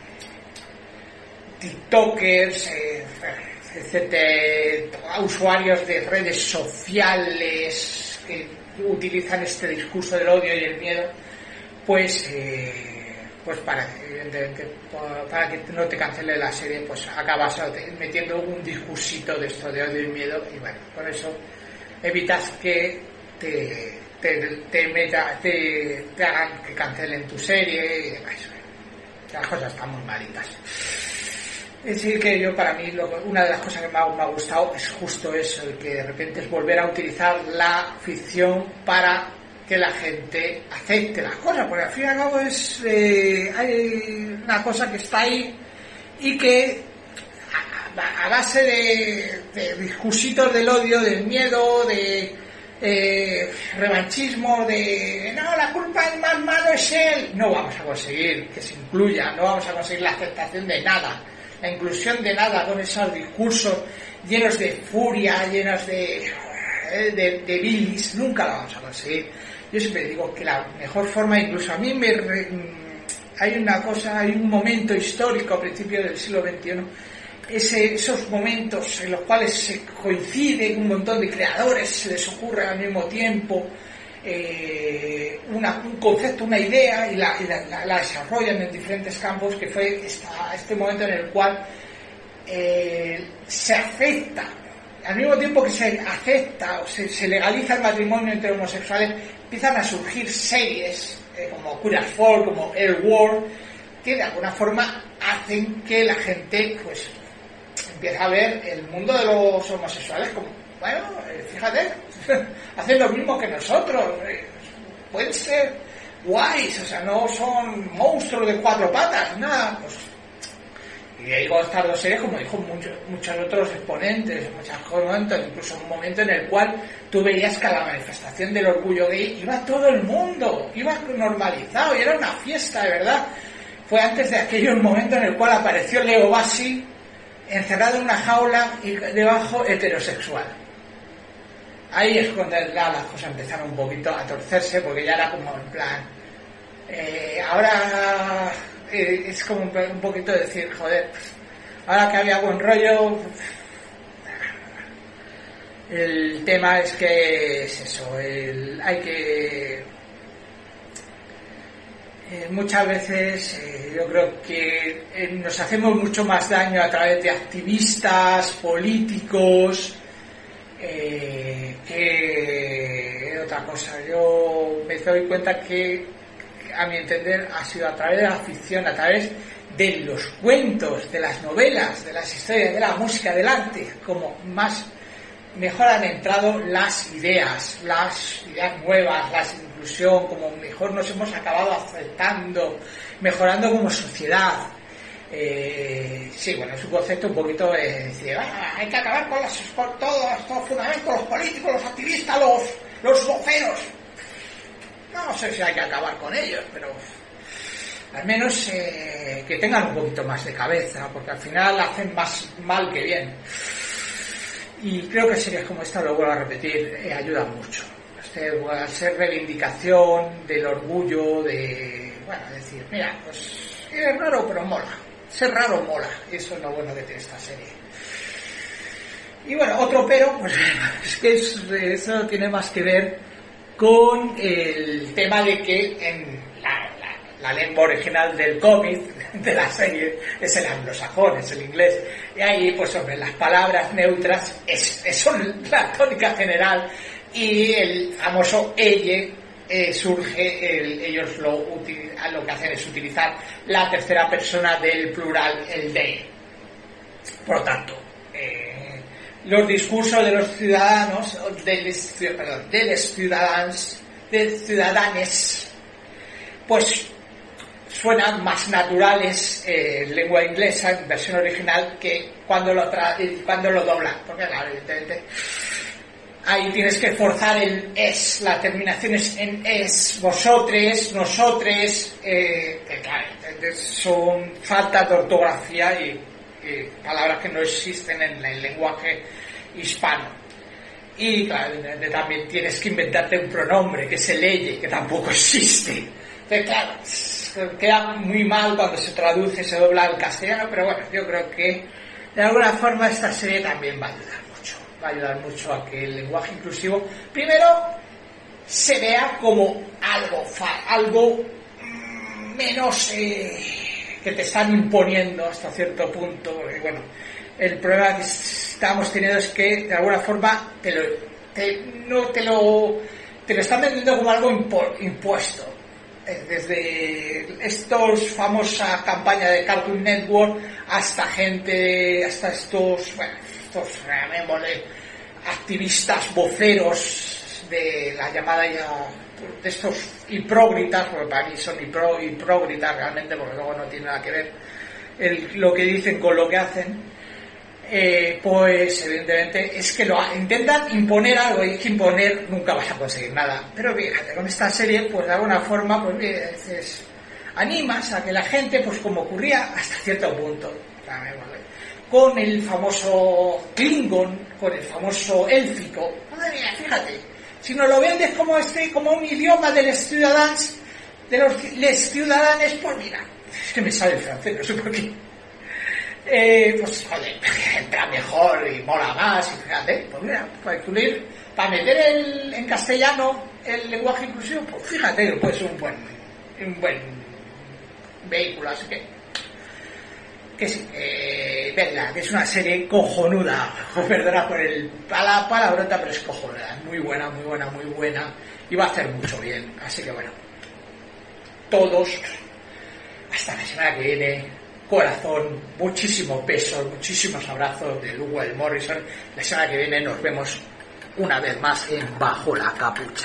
tiktokers, eh, etcétera, usuarios de redes sociales que utilizan este discurso del odio y el miedo, pues eh, pues para evidentemente para que no te cancele la serie, pues acabas metiendo un discursito de esto de odio y miedo, y bueno, por eso evitas que te te, te, meta, te, te hagan que cancelen tu serie y demás. Las cosas están muy malitas. Es decir, que yo, para mí, lo, una de las cosas que me ha, me ha gustado es justo eso, el que de repente es volver a utilizar la ficción para que la gente acepte las cosas, porque al fin y al cabo es eh, hay una cosa que está ahí y que a, a base de, de discursitos del odio, del miedo, de eh, revanchismo, de no, la culpa del más malo es él, no vamos a conseguir que se incluya, no vamos a conseguir la aceptación de nada, la inclusión de nada con esos discursos llenos de furia, llenos de de, de bilis, nunca la vamos a conseguir. Yo siempre digo que la mejor forma, incluso a mí me re, hay una cosa, hay un momento histórico a principios del siglo veintiuno, ese, esos momentos en los cuales se coinciden un montón de creadores, se les ocurre al mismo tiempo eh, una, un concepto, una idea, y, la, y la, la, la desarrollan en diferentes campos, que fue esta, este momento en el cual eh, se acepta, al mismo tiempo que se acepta o se, se legaliza el matrimonio entre homosexuales, empiezan a surgir series eh, como Queer as Folk, como El World, que de alguna forma hacen que la gente pues empiece a ver el mundo de los homosexuales como, bueno, eh, fíjate, hacen lo mismo que nosotros, eh, pueden ser guays, o sea, no son monstruos de cuatro patas, nada, pues. Y digo estas dos series, como dijo muchos, muchos otros exponentes, muchos momentos, incluso un momento en el cual tú veías que a la manifestación del orgullo gay iba todo el mundo, iba normalizado y era una fiesta de verdad. Fue antes de aquel momento en el cual apareció Leo Bassi encerrado en una jaula y debajo heterosexual. Ahí es cuando ya las cosas empezaron un poquito a torcerse, porque ya era como en plan, eh, ahora eh, es como un, un poquito decir, joder, ahora que había buen rollo. El tema es que es eso, el, hay que eh, muchas veces eh, yo creo que eh, nos hacemos mucho más daño a través de activistas, políticos, eh, que otra cosa. Yo me doy cuenta que, a mi entender, ha sido a través de la ficción, a través de los cuentos, de las novelas, de las historias, de la música, del arte, como más mejor han entrado las ideas, las ideas nuevas, la inclusión, como mejor nos hemos acabado aceptando, mejorando como sociedad. Eh, sí, bueno, es un concepto un poquito de decir, ah, hay que acabar con, las, con todos los fundamentos, los políticos, los activistas, los, los voceros. No sé si hay que acabar con ellos, pero al menos eh, que tengan un poquito más de cabeza, porque al final hacen más mal que bien. Y creo que series como esta, lo vuelvo a repetir, eh, ayudan mucho. Este, al ser reivindicación del orgullo, de, bueno, decir, mira, pues es raro pero mola. Ser raro mola. Eso es lo bueno que tiene esta serie. Y bueno, otro pero, pues es que es, eso tiene más que ver con el tema de que en la, la, la lengua original del cómic, de la serie, es el anglosajón, es el inglés, y ahí pues sobre las palabras neutras es, es son la tónica general, y el famoso elle eh, surge, el, ellos lo, util, lo que hacen es utilizar la tercera persona del plural, el they. Por lo tanto, eh, los discursos de los ciudadanos, de los, perdón, de los ciudadanos, de ciudadanes, pues suenan más naturales eh, en lengua inglesa, en versión original, que cuando lo, tra cuando lo doblan, porque claro, evidentemente ahí tienes que forzar el es, la terminación es en es, vosotros, nosotres, eh, que claro, son faltas de ortografía y, y palabras que no existen en el lenguaje hispano. Y claro, también tienes que inventarte un pronombre que se lee, que tampoco existe. Entonces, claro, queda muy mal cuando se traduce, se dobla al castellano, pero bueno, yo creo que de alguna forma esta serie también va a ayudar mucho, va a ayudar mucho a que el lenguaje inclusivo, primero, se vea como algo, algo menos eh, que te están imponiendo hasta cierto punto, porque bueno, el problema que estamos teniendo es que de alguna forma te lo, te, no te lo, te lo están vendiendo como algo impo, impuesto. Desde estos famosa campaña de Cartoon Network hasta gente, hasta estos, bueno, estos llamémosle activistas voceros de la llamada ya, de estos hiprócritas, porque para mí son hipro, hiprócritas realmente, porque luego no tiene nada que ver el, lo que dicen con lo que hacen. Eh, pues evidentemente es que lo intentan imponer algo, y que imponer nunca vas a conseguir nada, pero fíjate, con esta serie pues de alguna forma pues es, animas a que la gente, pues como ocurría hasta cierto punto con el famoso Klingon, con el famoso élfico, madre mía, fíjate, si nos lo vendes como este, como un idioma de los ciudadanos, de los les ciudadanos, pues mira, es que me sale el francés, no sé por qué. Eh, pues joder, entra mejor y mola más, y fíjate, pues mira, para incluir, para meter el, en castellano el lenguaje inclusivo, pues fíjate, pues un buen un buen vehículo, así que que sí, eh, verla, que es una serie cojonuda, perdona por el la palabrota, pero es cojonuda, muy buena, muy buena, muy buena, y va a hacer mucho bien, así que bueno, todos, hasta la semana que viene. Corazón, muchísimos besos, muchísimos abrazos de Lugo el Morrison. La semana que viene nos vemos una vez más en Bajo la Capucha.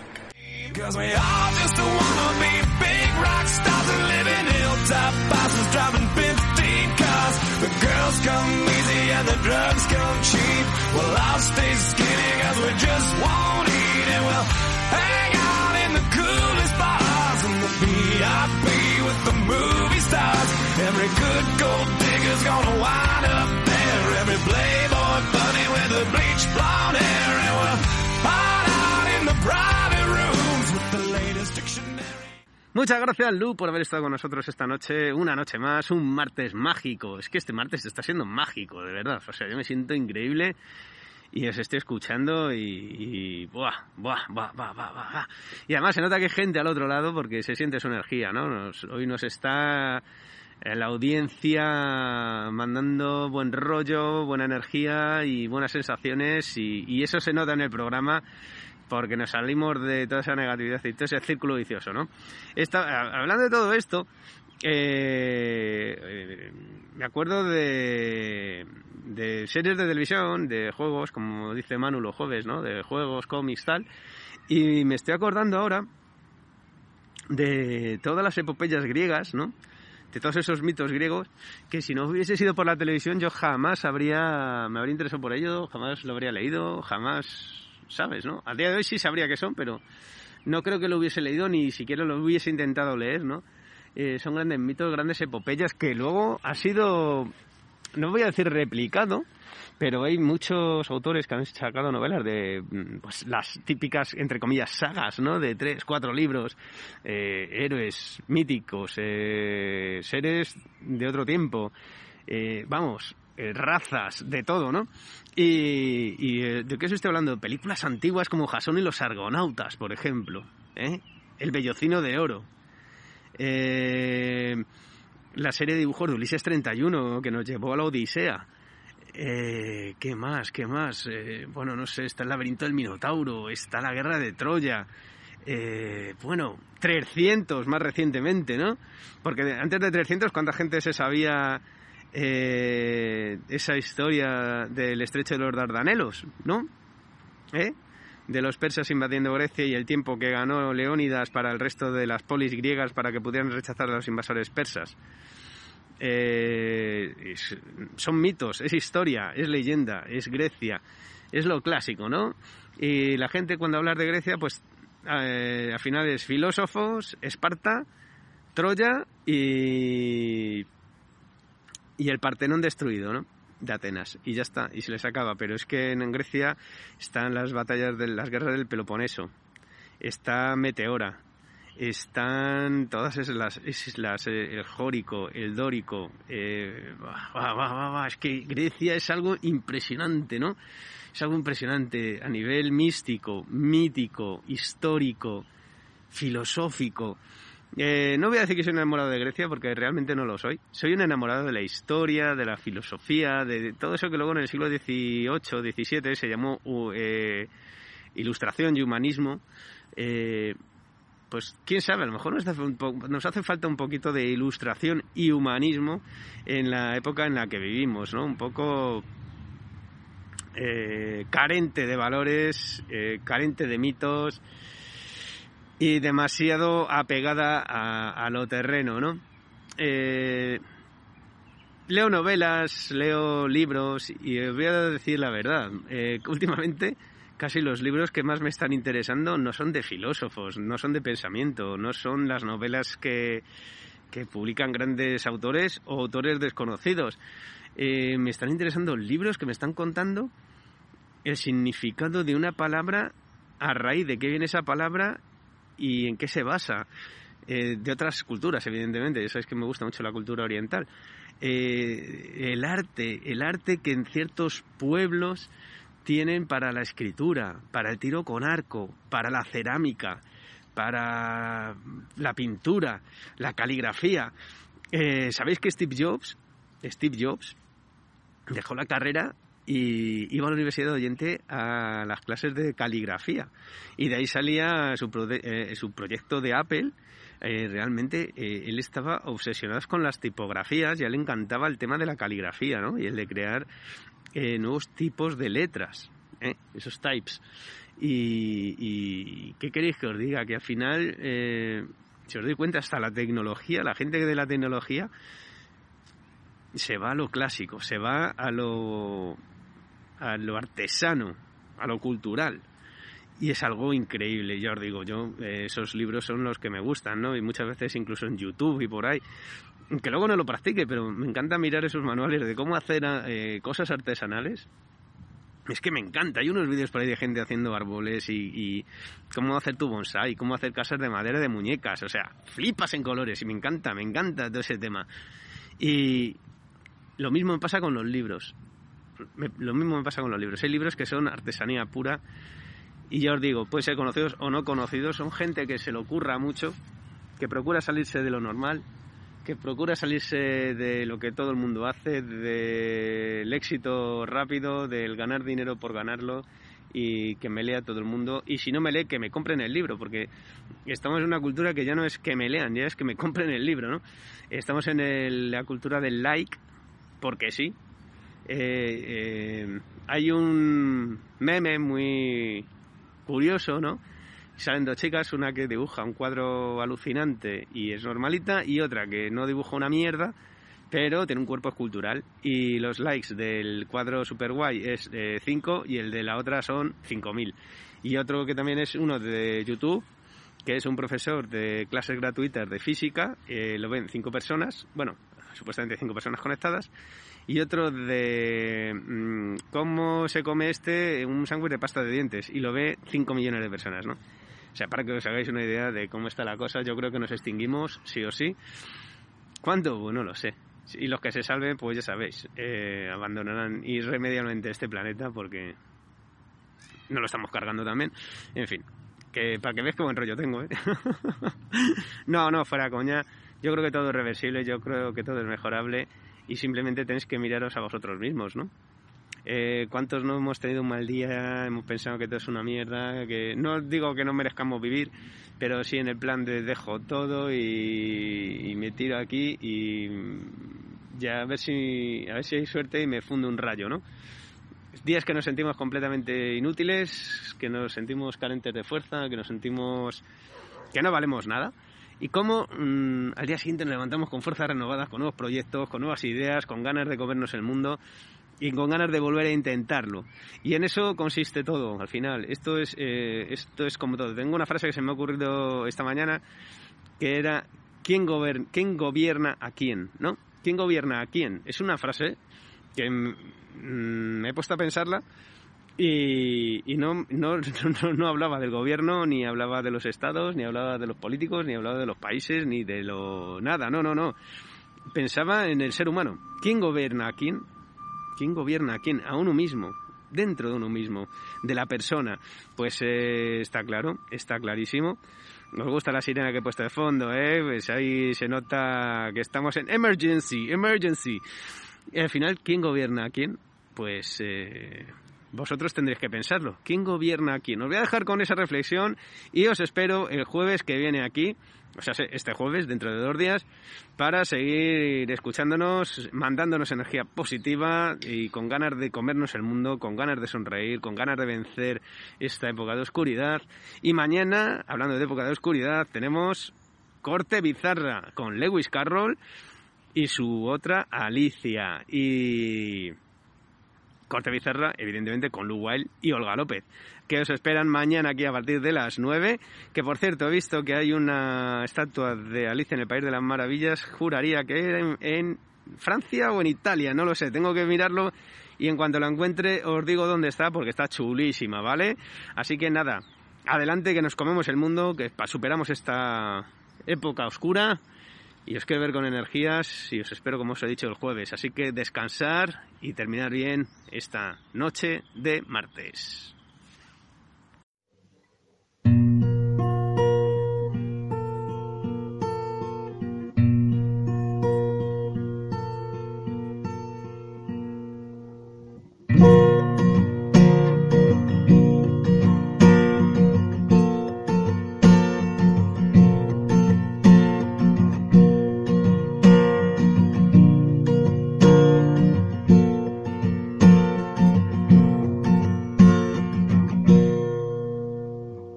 The movie stars. Every good gold digger's gonna wind up there. Every playboy bunny with the bleached blonde hair. And we're hot out in the private rooms with the latest dictionary. Muchas gracias, Lu, por haber estado con nosotros esta noche, una noche más, un martes mágico. Es que este martes está siendo mágico, de verdad. O sea, yo me siento increíble. Y os estoy escuchando y, y buah, buah, buah, buah, buah, buah. Y además se nota que hay gente al otro lado porque se siente su energía, ¿no? Nos, hoy nos está la audiencia mandando buen rollo, buena energía y buenas sensaciones, y, y eso se nota en el programa porque nos salimos de toda esa negatividad y todo ese círculo vicioso, ¿no? Esta, hablando de todo esto, eh, eh, me acuerdo de... de series de televisión, de juegos, como dice Manu, los jueves, ¿no? De juegos, cómics, tal. Y me estoy acordando ahora de todas las epopeyas griegas, ¿no? De todos esos mitos griegos, que si no hubiese sido por la televisión yo jamás habría, me habría interesado por ello, jamás lo habría leído, jamás, ¿sabes, no? A día de hoy sí sabría qué son, pero no creo que lo hubiese leído, ni siquiera lo hubiese intentado leer, ¿no? Eh, son grandes mitos, grandes epopeyas que luego ha sido... no voy a decir replicado, pero hay muchos autores que han sacado novelas de pues las típicas, entre comillas, sagas, ¿no? De tres, cuatro libros, eh, héroes míticos, eh, seres de otro tiempo, eh, vamos, eh, razas, de todo, ¿no? Y, y eh, ¿de qué os estoy hablando? Películas antiguas como Jasón y los Argonautas, por ejemplo, ¿eh? El Bellocino de Oro, eh... la serie de dibujos de Ulises treinta y uno que nos llevó a la Odisea. Eh, ¿Qué más? ¿Qué más? Eh, bueno, no sé, está el laberinto del Minotauro, está la guerra de Troya, Eh, bueno, trescientos más recientemente, ¿no? Porque antes de trescientos, ¿cuánta gente se sabía eh, esa historia del estrecho de los Dardanelos, ¿no? ¿Eh? De los persas invadiendo Grecia y el tiempo que ganó Leónidas para el resto de las polis griegas para que pudieran rechazar a los invasores persas. Eh, es, son mitos, es historia, es leyenda, es Grecia, es lo clásico, ¿no? Y la gente cuando habla de Grecia, pues eh, al final es filósofos, Esparta, Troya y, y el Partenón destruido, ¿no? De Atenas, y ya está, y se les acaba. Pero es que en Grecia están las batallas de las guerras del Peloponeso, está Meteora, están todas esas las islas, el Jórico, el Dórico, eh, va, va, va, va, es que Grecia es algo impresionante, ¿no? Es algo impresionante a nivel místico, mítico, histórico, filosófico. Eh, no voy a decir que soy un enamorado de Grecia porque realmente no lo soy. Soy un enamorado de la historia, de la filosofía, de, de todo eso que luego en el siglo dieciocho, diecisiete se llamó uh, eh, ilustración y humanismo. Eh, pues quién sabe, a lo mejor nos hace, un po- nos hace falta un poquito de ilustración y humanismo en la época en la que vivimos, ¿no? Un poco eh, carente de valores, eh, carente de mitos y demasiado apegada a, a lo terreno, ¿no? Eh, leo novelas, leo libros y os voy a decir la verdad. Eh, últimamente casi los libros que más me están interesando no son de filósofos, no son de pensamiento, no son las novelas que, que publican grandes autores o autores desconocidos. Eh, me están interesando libros que me están contando el significado de una palabra, a raíz de qué viene esa palabra y en qué se basa. Eh, de otras culturas, evidentemente. Ya sabéis que me gusta mucho la cultura oriental. Eh, el arte, el arte que en ciertos pueblos tienen para la escritura, para el tiro con arco, para la cerámica, para la pintura, la caligrafía. Eh, ¿Sabéis que Steve Jobs, Steve Jobs dejó la carrera y iba a la Universidad de Oyente a las clases de caligrafía? Y de ahí salía su, pro- eh, su proyecto de Apple. Eh, realmente eh, él estaba obsesionado con las tipografías y a él le encantaba el tema de la caligrafía, ¿no? Y el de crear eh, nuevos tipos de letras, ¿eh? Esos types. Y, y ¿qué queréis que os diga? Que al final, eh, si os doy cuenta, hasta la tecnología, la gente de la tecnología se va a lo clásico, se va a lo, a lo artesano, a lo cultural. Y es algo increíble, ya os digo, yo eh, esos libros son los que me gustan, ¿no? Y muchas veces incluso en YouTube y por ahí, que luego no lo practique, pero me encanta mirar esos manuales de cómo hacer eh, cosas artesanales. Es que me encanta, hay unos vídeos por ahí de gente haciendo árboles y, y cómo hacer tu bonsái, cómo hacer casas de madera de muñecas, o sea, flipas en colores y me encanta, me encanta todo ese tema. Y lo mismo me pasa con los libros, me, lo mismo me pasa con los libros, hay libros que son artesanía pura. Y ya os digo, puede ser conocidos o no conocidos, son gente que se le ocurra mucho, que procura salirse de lo normal, que procura salirse de lo que todo el mundo hace, del éxito rápido, del ganar dinero por ganarlo, y que me lea todo el mundo. Y si no me lee, que me compren el libro, porque estamos en una cultura que ya no es que me lean, ya es que me compren el libro, ¿no? Estamos en el, la cultura del like, porque sí. Eh, eh, hay un meme muy curioso, ¿no? Salen dos chicas, una que dibuja un cuadro alucinante y es normalita, y otra que no dibuja una mierda, pero tiene un cuerpo escultural. Y los likes del cuadro super guay es cinco y el de la otra son cinco mil. Y otro que también es uno de YouTube, que es un profesor de clases gratuitas de física, eh, lo ven cinco personas, bueno, supuestamente cinco personas conectadas, y otro de mmm, cómo se come este un sándwich de pasta de dientes, y lo ve cinco millones de personas, ¿no? O sea, para que os hagáis una idea de cómo está la cosa, yo creo que nos extinguimos, sí o sí. ¿Cuándo? Pues no lo sé. Y los que se salven, pues ya sabéis, eh, abandonarán irremediablemente este planeta porque no lo estamos cargando también. En fin, que para que veáis qué buen rollo tengo, ¿eh? No, no, fuera coña. Yo creo que todo es reversible, yo creo que todo es mejorable y simplemente tenéis que miraros a vosotros mismos, ¿no? Eh, ¿Cuántos no hemos tenido un mal día? Hemos pensado que todo es una mierda, que no digo que no merezcamos vivir, pero sí en el plan de dejo todo y, y me tiro aquí y ya a ver si a ver si hay suerte y me funde un rayo, ¿no? Días que nos sentimos completamente inútiles, que nos sentimos carentes de fuerza, que nos sentimos que no valemos nada. Y cómo mmm, al día siguiente nos levantamos con fuerzas renovadas, con nuevos proyectos, con nuevas ideas, con ganas de comernos el mundo y con ganas de volver a intentarlo. Y en eso consiste todo, al final. Esto es, eh, esto es como todo. Tengo una frase que se me ha ocurrido esta mañana que era ¿quién, gober- ¿quién gobierna a quién? ¿No? ¿Quién gobierna a quién? Es una frase que mmm, me he puesto a pensarla y, y no, no, no, no hablaba del gobierno, ni hablaba de los estados, ni hablaba de los políticos, ni hablaba de los países, ni de lo... nada, no, no, no. Pensaba en el ser humano. ¿Quién gobierna a quién? ¿Quién gobierna a quién? A uno mismo, dentro de uno mismo, de la persona. Pues eh, está claro, está clarísimo. Nos gusta la sirena que he puesto de fondo, ¿eh? Pues ahí se nota que estamos en emergency, emergency. Y al final, ¿quién gobierna a quién? Pues eh, vosotros tendréis que pensarlo. ¿Quién gobierna a quién? Os voy a dejar con esa reflexión y os espero el jueves que viene aquí, o sea, este jueves, dentro de dos días, para seguir escuchándonos, mandándonos energía positiva y con ganas de comernos el mundo, con ganas de sonreír, con ganas de vencer esta época de oscuridad. Y mañana, hablando de época de oscuridad, tenemos Corte Bizarra con Lewis Carroll y su otra Alicia. Y Corte Bizarra, evidentemente, con Lou Wild y Olga López, que os esperan mañana aquí a partir de las nueve. Que, por cierto, he visto que hay una estatua de Alicia en el País de las Maravillas. Juraría que era en, en Francia o en Italia, no lo sé. Tengo que mirarlo y en cuanto la encuentre os digo dónde está, porque está chulísima, ¿vale? Así que nada, adelante, que nos comemos el mundo, que superamos esta época oscura. Y os quiero ver con energías y os espero, como os he dicho, el jueves. Así que descansar y terminar bien esta noche de martes.